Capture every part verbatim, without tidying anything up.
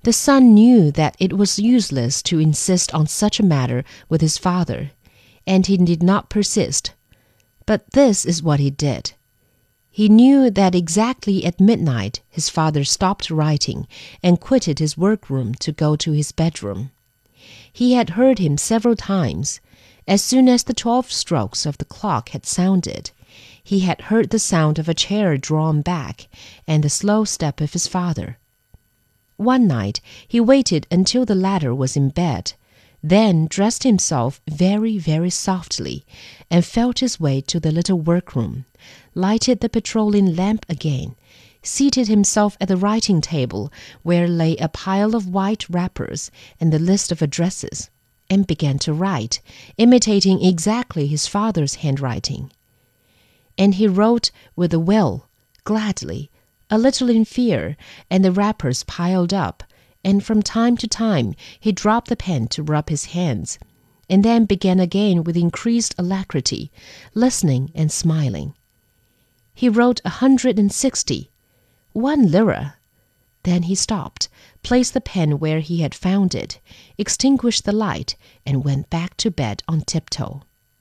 The son knew that it was useless to insist on such a matter with his father, and he did not persist. But this is what he did. He knew that exactly at midnight his father stopped writing and quitted his workroom to go to his bedroom. He had heard him several times. As soon as the twelve strokes of the clock had sounded, he had heard the sound of a chair drawn back and the slow step of his father. One night he waited until the latter was in bed, then dressed himself very, very softly, and felt his way to the little workroom, lighted the petroleum lamp again, seated himself at the writing table where lay a pile of white wrappers and the list of addresses, and began to write, imitating exactly his father's handwriting. And he wrote with a will, gladly, a little in fear, and the wrappers piled up, and from time to time he dropped the pen to rub his hands, and then began again with increased alacrity, listening and smiling. He wrote a hundred and sixty, one lira. Then he stopped, placed the pen where he had found it, extinguished the light, and went back to bed on tiptoe.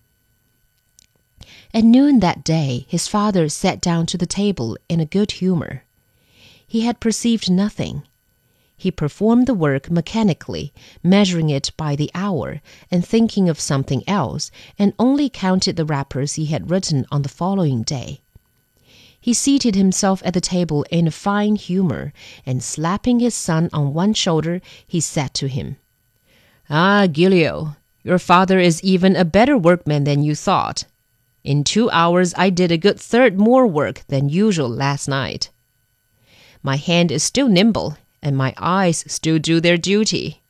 At noon that day his father sat down to the table in a good humor. He had perceived nothing. He performed the work mechanically, measuring it by the hour, and thinking of something else, and only counted the wrappers he had written on the following day. He seated himself at the table in a fine humor, and slapping his son on one shoulder, he said to him, "Ah, Giulio, your father is even a better workman than you thought. In two hours I did a good third more work than usual last night. My hand is still nimble, and my eyes still do their duty.